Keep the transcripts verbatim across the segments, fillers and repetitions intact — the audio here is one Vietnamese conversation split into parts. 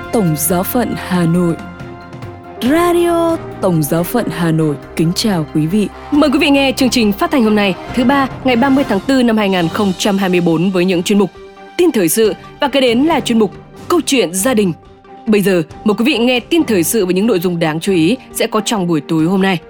Tổng Giáo phận Hà Nội. Radio Tổng Giáo phận Hà Nội kính chào quý vị. Mời quý vị nghe chương trình phát thanh hôm nay, thứ ba, ngày ba mươi tháng tư năm hai nghìn không trăm hai mươi tư với những chuyên mục tin thời sự và kế đến là chuyên mục câu chuyện gia đình. Bây giờ, mời quý vị nghe tin thời sự với những nội dung đáng chú ý sẽ có trong buổi tối hôm nay.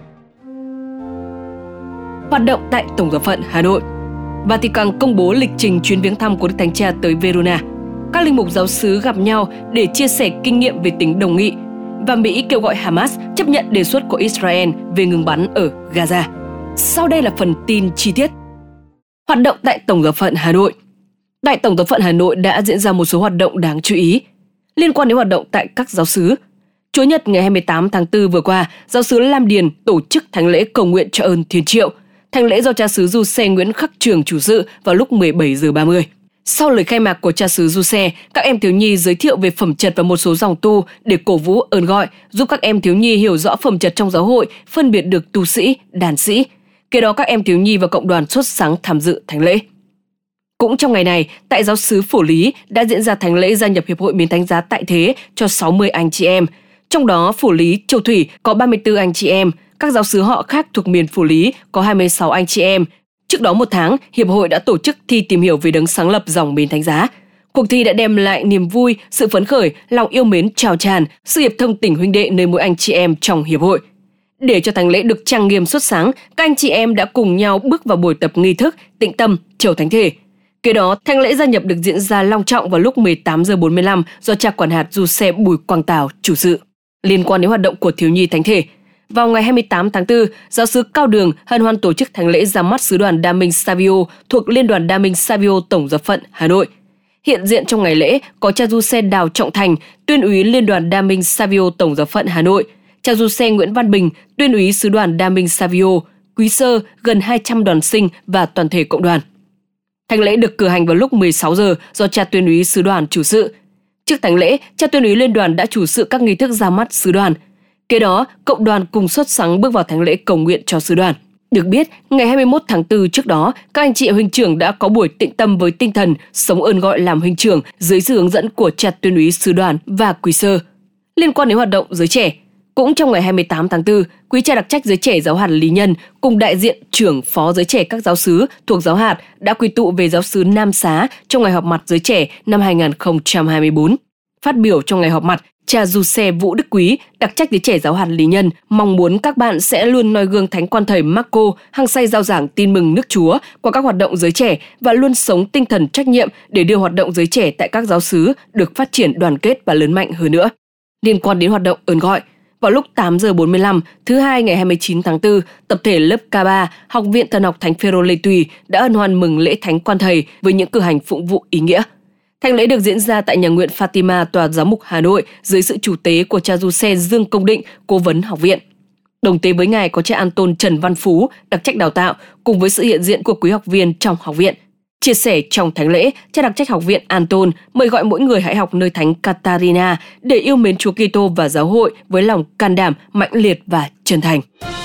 Hoạt động tại Tổng Giáo phận Hà Nội. Vatican công bố lịch trình chuyến viếng thăm của Đức Thánh Cha tới Verona. Các linh mục giáo xứ gặp nhau để chia sẻ kinh nghiệm về tính đồng nghị. Và Mỹ kêu gọi Hamas chấp nhận đề xuất của Israel về ngừng bắn ở Gaza. Sau đây là phần tin chi tiết. Hoạt động tại Tổng Giáo phận Hà Nội. Tại Tổng Giáo phận Hà Nội đã diễn ra một số hoạt động đáng chú ý liên quan đến hoạt động tại các giáo xứ. Chủ nhật ngày hai mươi tám tháng tư vừa qua, giáo xứ Lam Điền tổ chức thánh lễ cầu nguyện cho ơn Thiên Triệu. Thánh lễ do cha xứ Giuse Nguyễn Khắc Trường chủ sự vào lúc mười bảy giờ ba mươi. Sau lời khai mạc của cha xứ Giuse, các em thiếu nhi giới thiệu về phẩm chất và một số dòng tu để cổ vũ ơn gọi, giúp các em thiếu nhi hiểu rõ phẩm chất trong giáo hội, phân biệt được tu sĩ, đàn sĩ. Kế đó các em thiếu nhi và cộng đoàn xuất sáng tham dự thánh lễ. Cũng trong ngày này, tại giáo xứ Phổ Lý đã diễn ra thánh lễ gia nhập Hiệp hội Miến Thánh Giá tại thế cho sáu mươi anh chị em. Trong đó, Phổ Lý, Châu Thủy có ba mươi tư anh chị em, các giáo xứ họ khác thuộc miền Phổ Lý có hai mươi sáu anh chị em. Trước đó một tháng, Hiệp hội đã tổ chức thi tìm hiểu về đấng sáng lập dòng Miến Thánh Giá. Cuộc thi đã đem lại niềm vui, sự phấn khởi, lòng yêu mến trào tràn, sự hiệp thông tình huynh đệ nơi mỗi anh chị em trong Hiệp hội. Để cho thánh lễ được trang nghiêm xuất sáng, các anh chị em đã cùng nhau bước vào buổi tập nghi thức tịnh tâm chầu thánh thể. Kế đó, thánh lễ gia nhập được diễn ra long trọng vào lúc mười tám giờ bốn mươi lăm do cha quản hạt Giuse Bùi Quang Tào chủ sự. Liên quan đến hoạt động của thiếu nhi thánh thể, vào ngày hai mươi tám tháng tư, giáo xứ Cao Đường hân hoan tổ chức thánh lễ ra mắt sứ đoàn Đa Minh Savio thuộc Liên đoàn Đa Minh Savio Tổng Giáo phận Hà Nội. Hiện diện trong ngày lễ có cha Giuse Đào Trọng Thành, tuyên úy Liên đoàn Đa Minh Savio Tổng Giáo phận Hà Nội, cha Giuse Nguyễn Văn Bình, tuyên úy sứ đoàn Đa Minh Savio, quý sơ, gần hai trăm đoàn sinh và toàn thể cộng đoàn. Thánh lễ được cử hành vào lúc mười sáu giờ do cha tuyên úy sứ đoàn chủ sự. Trước thánh lễ, cha tuyên úy liên đoàn đã chủ sự các nghi thức ra mắt sứ đoàn. Kế đó, cộng đoàn cùng xuất sáng bước vào thánh lễ cầu nguyện cho sứ đoàn. Được biết, ngày hai mươi mốt tháng tư trước đó, các anh chị huynh trưởng đã có buổi tịnh tâm với tinh thần sống ơn gọi làm huynh trưởng dưới sự hướng dẫn của cha tuyên úy sứ đoàn và quý sơ. Liên quan đến hoạt động giới trẻ, cũng trong ngày hai mươi tám tháng tư, quý cha đặc trách giới trẻ giáo hạt Lý Nhân cùng đại diện trưởng phó giới trẻ các giáo xứ thuộc giáo hạt đã quy tụ về giáo xứ Nam Xá trong ngày họp mặt giới trẻ năm hai nghìn không trăm hai mươi tư. Phát biểu trong ngày họp mặt, cha Giuse Vũ Đức Quý, đặc trách giới trẻ giáo hạt Lý Nhân, mong muốn các bạn sẽ luôn noi gương Thánh Quan Thầy Marco hăng say rao giảng tin mừng nước Chúa qua các hoạt động giới trẻ và luôn sống tinh thần trách nhiệm để đưa hoạt động giới trẻ tại các giáo xứ được phát triển đoàn kết và lớn mạnh hơn nữa. Liên quan đến hoạt động ơn gọi, vào lúc tám giờ bốn mươi lăm, thứ hai ngày hai mươi chín tháng tư, tập thể lớp K ba, Học viện Thần học Thánh Phêrô Lê Tùy đã hân hoan mừng lễ Thánh Quan Thầy với những cử hành phụng vụ ý nghĩa. Thánh lễ được diễn ra tại nhà nguyện Fatima, Tòa Giám mục Hà Nội dưới sự chủ tế của cha Giuse Dương Công Định, cố vấn học viện. Đồng tế với ngài có cha Anton Trần Văn Phú, đặc trách đào tạo, cùng với sự hiện diện của quý học viên trong học viện. Chia sẻ trong thánh lễ, cha đặc trách học viện Anton mời gọi mỗi người hãy học nơi Thánh Catarina để yêu mến Chúa Kitô và giáo hội với lòng can đảm, mãnh liệt và chân thành.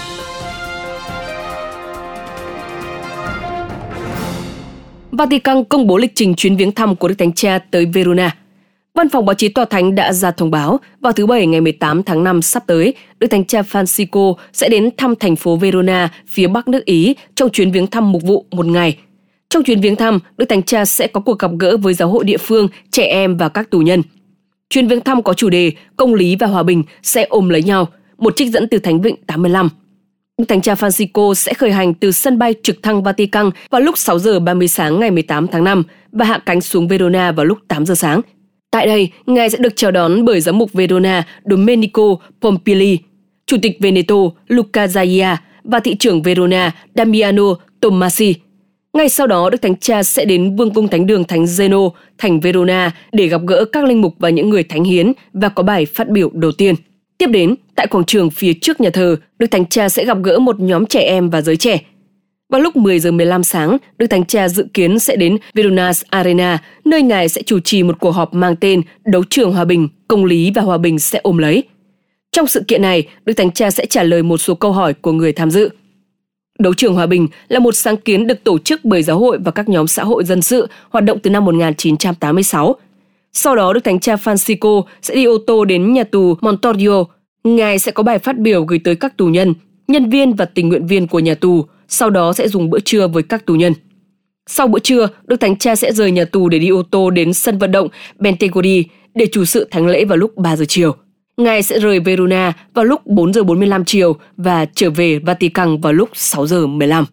Vatican công bố lịch trình chuyến viếng thăm của Đức Thánh Cha tới Verona. Văn phòng báo chí Tòa Thánh đã ra thông báo vào thứ Bảy ngày mười tám tháng năm sắp tới, Đức Thánh Cha Francisco sẽ đến thăm thành phố Verona, phía bắc nước Ý trong chuyến viếng thăm mục vụ một ngày. Trong chuyến viếng thăm, Đức Thánh Cha sẽ có cuộc gặp gỡ với giáo hội địa phương, trẻ em và các tù nhân. Chuyến viếng thăm có chủ đề Công lý và hòa bình sẽ ôm lấy nhau, một trích dẫn từ Thánh Vịnh tám mươi lăm. Đức Thánh Cha Francisco sẽ khởi hành từ sân bay trực thăng Vatican vào lúc sáu giờ ba mươi sáng ngày mười tám tháng năm và hạ cánh xuống Verona vào lúc tám giờ sáng. Tại đây, ngài sẽ được chào đón bởi giám mục Verona Domenico Pompili, chủ tịch Veneto Luca Zaia và thị trưởng Verona Damiano Tomasi. Ngay sau đó, Đức Thánh Cha sẽ đến Vương cung Thánh đường Thánh Zeno, thành Verona để gặp gỡ các linh mục và những người thánh hiến và có bài phát biểu đầu tiên. Tiếp đến, tại quảng trường phía trước nhà thờ, Đức Thánh Cha sẽ gặp gỡ một nhóm trẻ em và giới trẻ. Vào lúc mười giờ mười lăm sáng, Đức Thánh Cha dự kiến sẽ đến Verona's Arena, nơi ngài sẽ chủ trì một cuộc họp mang tên Đấu trường hòa bình, công lý và hòa bình sẽ ôm lấy. Trong sự kiện này, Đức Thánh Cha sẽ trả lời một số câu hỏi của người tham dự. Đấu trường hòa bình là một sáng kiến được tổ chức bởi giáo hội và các nhóm xã hội dân sự hoạt động từ năm một nghìn chín trăm tám mươi sáu. Sau đó Đức Thánh Cha Francisco sẽ đi ô tô đến nhà tù Montorio. Ngài sẽ có bài phát biểu gửi tới các tù nhân, nhân viên và tình nguyện viên của nhà tù, sau đó sẽ dùng bữa trưa với các tù nhân. Sau bữa trưa, Đức Thánh Cha sẽ rời nhà tù để đi ô tô đến sân vận động Bentegodi để chủ sự thánh lễ vào lúc ba giờ chiều. Ngài sẽ rời Verona vào lúc bốn giờ bốn mươi lăm chiều và trở về Vatican vào lúc sáu giờ mười lăm.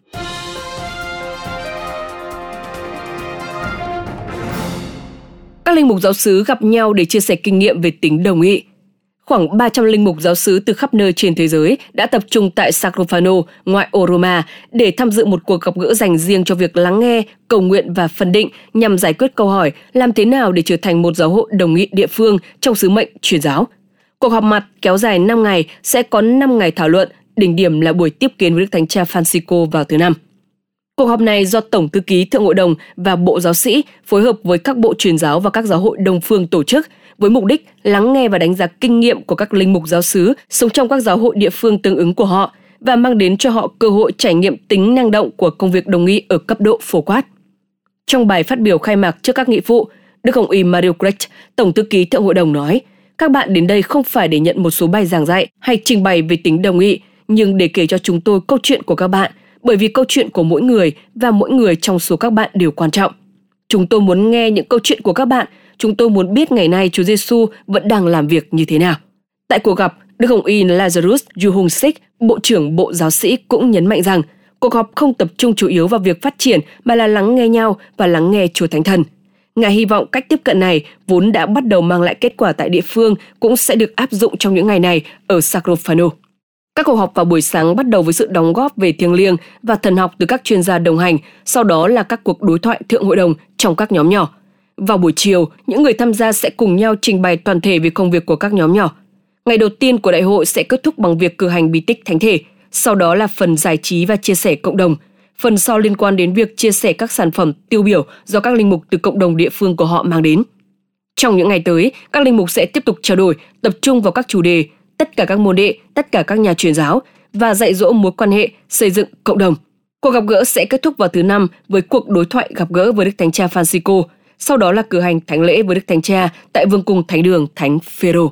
Các linh mục giáo xứ gặp nhau để chia sẻ kinh nghiệm về tính đồng nghị. Khoảng ba trăm linh mục giáo xứ từ khắp nơi trên thế giới đã tập trung tại Sacrofano, ngoại ô Roma, để tham dự một cuộc gặp gỡ dành riêng cho việc lắng nghe, cầu nguyện và phân định nhằm giải quyết câu hỏi làm thế nào để trở thành một giáo hội đồng nghị địa phương trong sứ mệnh truyền giáo. Cuộc họp mặt kéo dài năm ngày sẽ có năm ngày thảo luận, đỉnh điểm là buổi tiếp kiến với Đức Thánh Cha Francisco vào thứ Năm. Cuộc họp này do Tổng Thư ký Thượng Hội đồng và Bộ Giáo sĩ phối hợp với các bộ truyền giáo và các giáo hội đồng phương tổ chức với mục đích lắng nghe và đánh giá kinh nghiệm của các linh mục giáo xứ sống trong các giáo hội địa phương tương ứng của họ và mang đến cho họ cơ hội trải nghiệm tính năng động của công việc đồng nghị ở cấp độ phổ quát. Trong bài phát biểu khai mạc trước các nghị phụ, Đức Hồng Y Mario Grech, Tổng Thư ký Thượng Hội đồng nói, các bạn đến đây không phải để nhận một số bài giảng dạy hay trình bày về tính đồng nghị, nhưng để kể cho chúng tôi câu chuyện của các bạn, bởi vì câu chuyện của mỗi người và mỗi người trong số các bạn đều quan trọng. Chúng tôi muốn nghe những câu chuyện của các bạn, chúng tôi muốn biết ngày nay Chúa Giêsu vẫn đang làm việc như thế nào. Tại cuộc gặp, Đức Hồng Y Lazarus Yuhung-sik, Bộ trưởng Bộ Giáo sĩ cũng nhấn mạnh rằng cuộc họp không tập trung chủ yếu vào việc phát triển mà là lắng nghe nhau và lắng nghe Chúa Thánh Thần. Ngài hy vọng cách tiếp cận này vốn đã bắt đầu mang lại kết quả tại địa phương cũng sẽ được áp dụng trong những ngày này ở Sacrofano. Các cuộc họp vào buổi sáng bắt đầu với sự đóng góp về thiêng liêng và thần học từ các chuyên gia đồng hành, sau đó là các cuộc đối thoại Thượng Hội đồng trong các nhóm nhỏ. Vào buổi chiều, những người tham gia sẽ cùng nhau trình bày toàn thể về công việc của các nhóm nhỏ. Ngày đầu tiên của đại hội sẽ kết thúc bằng việc cử hành bí tích thánh thể, sau đó là phần giải trí và chia sẻ cộng đồng. Phần sau liên quan đến việc chia sẻ các sản phẩm tiêu biểu do các linh mục từ cộng đồng địa phương của họ mang đến. Trong những ngày tới, các linh mục sẽ tiếp tục trao đổi, tập trung vào các chủ đề, tất cả các môn đệ, tất cả các nhà truyền giáo và dạy dỗ mối quan hệ, xây dựng cộng đồng. Cuộc gặp gỡ sẽ kết thúc vào thứ Năm với cuộc đối thoại gặp gỡ với Đức Thánh Cha Francisco, sau đó là cử hành thánh lễ với Đức Thánh Cha tại Vương cung Thánh đường Thánh Phêrô.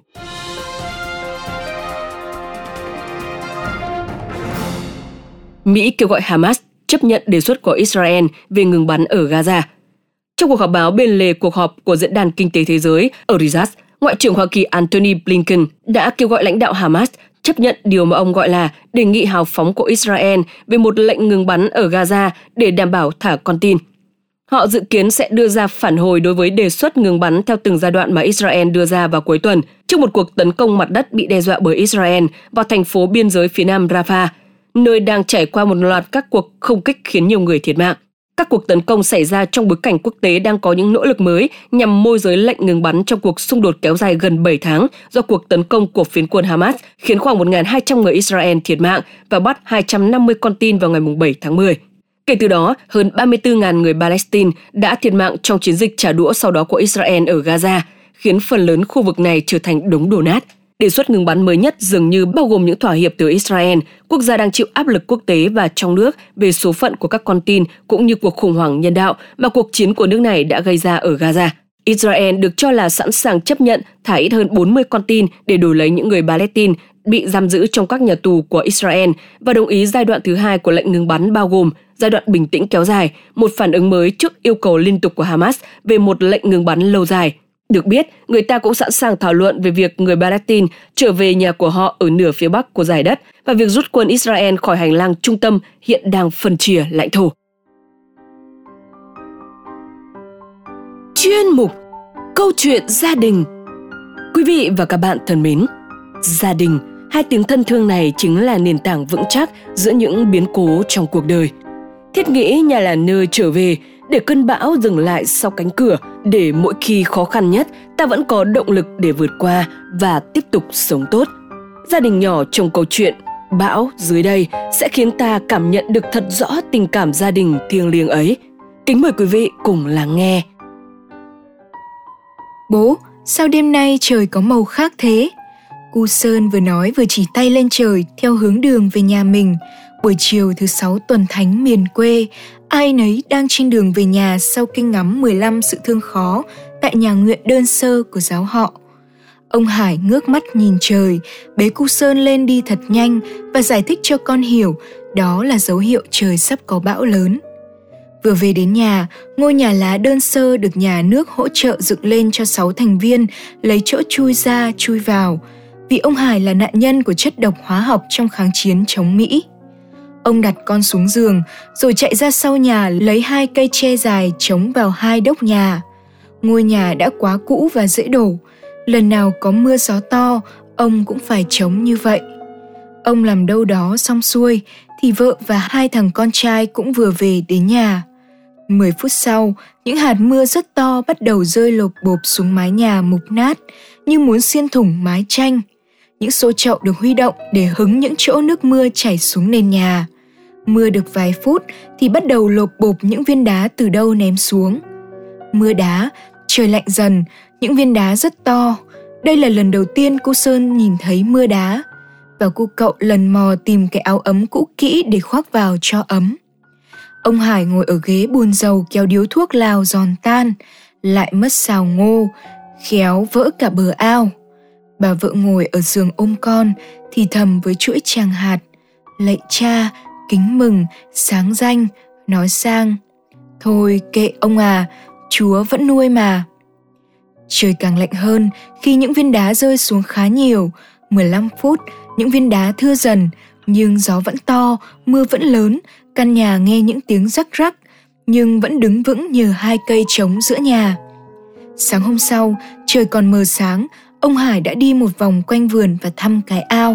Mỹ kêu gọi Hamas chấp nhận đề xuất của Israel về ngừng bắn ở Gaza. Trong cuộc họp báo bên lề cuộc họp của Diễn đàn Kinh tế Thế giới ở Riyadh, Ngoại trưởng Hoa Kỳ Antony Blinken đã kêu gọi lãnh đạo Hamas chấp nhận điều mà ông gọi là đề nghị hào phóng của Israel về một lệnh ngừng bắn ở Gaza để đảm bảo thả con tin. Họ dự kiến sẽ đưa ra phản hồi đối với đề xuất ngừng bắn theo từng giai đoạn mà Israel đưa ra vào cuối tuần trước một cuộc tấn công mặt đất bị đe dọa bởi Israel vào thành phố biên giới phía nam Rafah, nơi đang trải qua một loạt các cuộc không kích khiến nhiều người thiệt mạng. Các cuộc tấn công xảy ra trong bối cảnh quốc tế đang có những nỗ lực mới nhằm môi giới lệnh ngừng bắn trong cuộc xung đột kéo dài gần bảy tháng do cuộc tấn công của phiến quân Hamas khiến khoảng một nghìn hai trăm người Israel thiệt mạng và bắt hai trăm năm mươi con tin vào ngày bảy tháng mười. Kể từ đó, hơn ba mươi tư nghìn người Palestine đã thiệt mạng trong chiến dịch trả đũa sau đó của Israel ở Gaza, khiến phần lớn khu vực này trở thành đống đổ nát. Đề xuất ngừng bắn mới nhất dường như bao gồm những thỏa hiệp từ Israel, quốc gia đang chịu áp lực quốc tế và trong nước về số phận của các con tin cũng như cuộc khủng hoảng nhân đạo mà cuộc chiến của nước này đã gây ra ở Gaza. Israel được cho là sẵn sàng chấp nhận thả ít hơn bốn mươi con tin để đổi lấy những người Palestine bị giam giữ trong các nhà tù của Israel và đồng ý giai đoạn thứ hai của lệnh ngừng bắn bao gồm giai đoạn bình tĩnh kéo dài, một phản ứng mới trước yêu cầu liên tục của Hamas về một lệnh ngừng bắn lâu dài. Được biết, người ta cũng sẵn sàng thảo luận về việc người Palestine trở về nhà của họ ở nửa phía bắc của dải đất và việc rút quân Israel khỏi hành lang trung tâm hiện đang phân chia lãnh thổ. Chuyên mục Câu chuyện gia đình. Quý vị và các bạn thân mến, gia đình, hai tiếng thân thương này chính là nền tảng vững chắc giữa những biến cố trong cuộc đời. Thiết nghĩ nhà là nơi trở về để cơn bão dừng lại sau cánh cửa, để mỗi khi khó khăn nhất ta vẫn có động lực để vượt qua và tiếp tục sống tốt. Gia đình nhỏ trong câu chuyện Bão dưới đây sẽ khiến ta cảm nhận được thật rõ tình cảm gia đình thiêng liêng ấy. Kính mời quý vị cùng lắng nghe. Bố, sao đêm nay trời có màu khác thế? Cu Sơn vừa nói vừa chỉ tay lên trời theo hướng đường về nhà mình. Buổi chiều thứ sáu tuần thánh miền quê, ai nấy đang trên đường về nhà sau kinh ngắm mười lăm sự thương khó tại nhà nguyện đơn sơ của giáo họ. Ông Hải ngước mắt nhìn trời, bế cu Sơn lên đi thật nhanh và giải thích cho con hiểu đó là dấu hiệu trời sắp có bão lớn. Vừa về đến nhà, ngôi nhà lá đơn sơ được nhà nước hỗ trợ dựng lên cho sáu thành viên lấy chỗ chui ra chui vào, vì ông Hải là nạn nhân của chất độc hóa học trong kháng chiến chống Mỹ. Ông đặt con xuống giường, rồi chạy ra sau nhà lấy hai cây tre dài chống vào hai đốc nhà. Ngôi nhà đã quá cũ và dễ đổ. Lần nào có mưa gió to, ông cũng phải chống như vậy. Ông làm đâu đó xong xuôi, thì vợ và hai thằng con trai cũng vừa về đến nhà. Mười phút sau, những hạt mưa rất to bắt đầu rơi lộp bộp xuống mái nhà mục nát, như muốn xiên thủng mái tranh. Những xô chậu được huy động để hứng những chỗ nước mưa chảy xuống nền nhà. Mưa được vài phút thì bắt đầu lộp bộp những viên đá từ đâu ném xuống. Mưa đá, trời lạnh dần, những viên đá rất to. Đây là lần đầu tiên cô Sơn nhìn thấy mưa đá. Và cô cậu lần mò tìm cái áo ấm cũ kỹ để khoác vào cho ấm. Ông Hải ngồi ở ghế buồn rầu kéo điếu thuốc lào giòn tan, lại mất xào ngô, khéo vỡ cả bờ ao. Bà vợ ngồi ở giường ôm con, thì thầm với chuỗi tràng hạt: lạy cha, kính mừng, sáng danh, nói sang: thôi kệ ông à, Chúa vẫn nuôi mà. Trời càng lạnh hơn khi những viên đá rơi xuống khá nhiều. mười lăm phút, những viên đá thưa dần, nhưng gió vẫn to, mưa vẫn lớn, căn nhà nghe những tiếng rắc rắc, nhưng vẫn đứng vững nhờ hai cây trống giữa nhà. Sáng hôm sau, trời còn mờ sáng, ông Hải đã đi một vòng quanh vườn và thăm cái ao.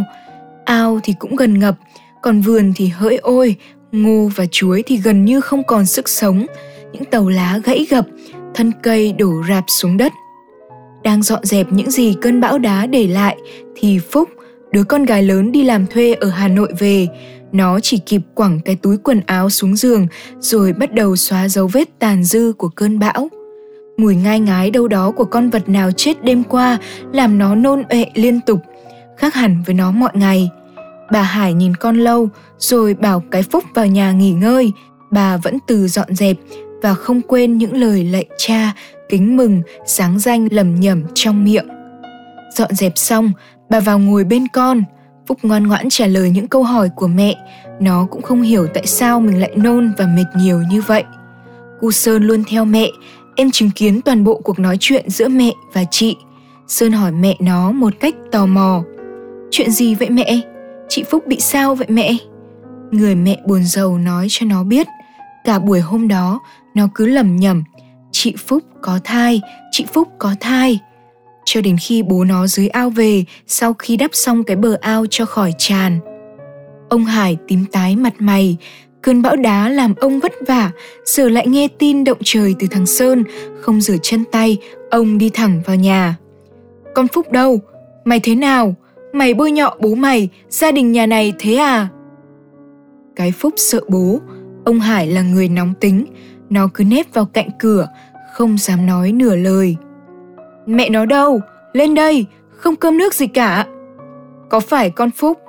Ao thì cũng gần ngập, còn vườn thì hỡi ôi, ngô và chuối thì gần như không còn sức sống. Những tàu lá gãy gập, thân cây đổ rạp xuống đất. Đang dọn dẹp những gì cơn bão đá để lại thì Phúc, đứa con gái lớn đi làm thuê ở Hà Nội về. Nó chỉ kịp quẳng cái túi quần áo xuống giường rồi bắt đầu xóa dấu vết tàn dư của cơn bão. Mùi ngai ngái đâu đó của con vật nào chết đêm qua làm nó nôn ọe liên tục, khác hẳn với nó mọi ngày. Bà Hải nhìn con lâu rồi bảo cái Phúc vào nhà nghỉ ngơi. Bà vẫn từ dọn dẹp và không quên những lời lạy cha, kính mừng, sáng danh lẩm nhẩm trong miệng. Dọn dẹp xong, bà vào ngồi bên con. Phúc ngoan ngoãn trả lời những câu hỏi của mẹ. Nó cũng không hiểu tại sao mình lại nôn và mệt nhiều như vậy. Cu Sơn luôn theo mẹ. Em chứng kiến toàn bộ cuộc nói chuyện giữa mẹ và chị. Sơn hỏi mẹ nó một cách tò mò: chuyện gì vậy mẹ? Chị Phúc bị sao vậy mẹ? Người mẹ buồn rầu nói cho nó biết. Cả buổi hôm đó, nó cứ lẩm nhẩm: chị Phúc có thai, chị Phúc có thai. Cho đến khi bố nó dưới ao về sau khi đắp xong cái bờ ao cho khỏi tràn. Ông Hải tím tái mặt mày. Cơn bão đá làm ông vất vả, giờ lại nghe tin động trời từ thằng Sơn. Không rửa chân tay, ông đi thẳng vào nhà. Con Phúc đâu? Mày thế nào? Mày bôi nhọ bố mày, gia đình nhà này thế à? Cái Phúc sợ bố. Ông Hải là người nóng tính. Nó cứ nép vào cạnh cửa, không dám nói nửa lời. Mẹ nó đâu? Lên đây, không cơm nước gì cả. Có phải con Phúc?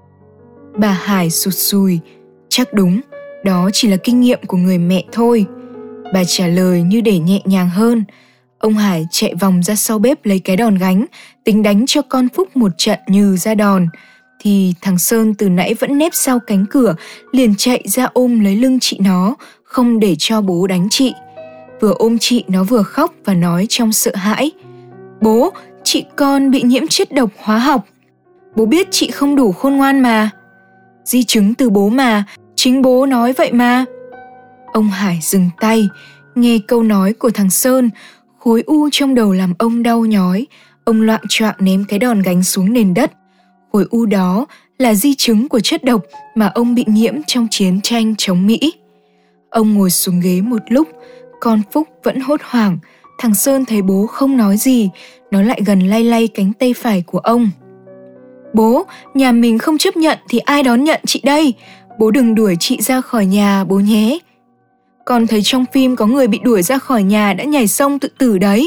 Bà Hải sụt sùi. Chắc đúng, đó chỉ là kinh nghiệm của người mẹ thôi. Bà trả lời như để nhẹ nhàng hơn. Ông Hải chạy vòng ra sau bếp lấy cái đòn gánh, tính đánh cho con Phúc một trận như ra đòn. Thì thằng Sơn từ nãy vẫn nép sau cánh cửa, liền chạy ra ôm lấy lưng chị nó, không để cho bố đánh chị. Vừa ôm chị nó vừa khóc và nói trong sợ hãi: bố, chị con bị nhiễm chất độc hóa học. Bố biết chị không đủ khôn ngoan mà. Di chứng từ bố mà, chính bố nói vậy mà. Ông Hải dừng tay. Nghe câu nói của thằng Sơn, khối u trong đầu làm ông đau nhói. Ông loạng choạng ném cái đòn gánh xuống nền đất. Khối u đó là di chứng của chất độc mà ông bị nhiễm trong chiến tranh chống Mỹ. Ông ngồi xuống ghế một lúc, con Phúc vẫn hốt hoảng. Thằng Sơn thấy bố không nói gì, nó lại gần lay lay cánh tay phải của ông. Bố, nhà mình không chấp nhận thì ai đón nhận chị đây? Bố đừng đuổi chị ra khỏi nhà bố nhé. Con thấy trong phim có người bị đuổi ra khỏi nhà đã nhảy sông tự tử đấy.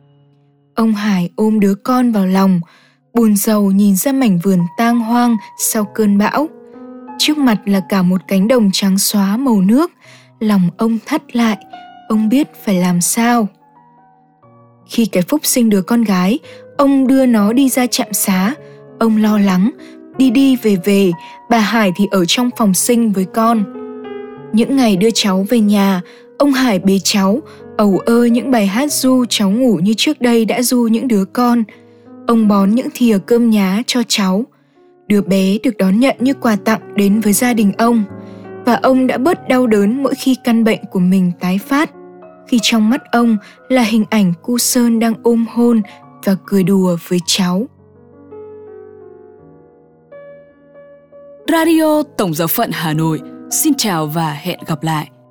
Ông Hải ôm đứa con vào lòng, buồn rầu nhìn ra mảnh vườn tang hoang sau cơn bão. Trước mặt là cả một cánh đồng trắng xóa màu nước, lòng ông thắt lại, ông biết phải làm sao. Khi cái Phúc sinh đứa con gái, ông đưa nó đi ra trạm xá. Ông lo lắng, đi đi về về, bà Hải thì ở trong phòng sinh với con. Những ngày đưa cháu về nhà, ông Hải bế cháu, ầu ơ những bài hát ru cháu ngủ như trước đây đã ru những đứa con. Ông bón những thìa cơm nhá cho cháu. Đứa bé được đón nhận như quà tặng đến với gia đình ông. Và ông đã bớt đau đớn mỗi khi căn bệnh của mình tái phát, khi trong mắt ông là hình ảnh cu Sơn đang ôm hôn và cười đùa với cháu. Radio Tổng giáo phận Hà Nội xin chào và hẹn gặp lại.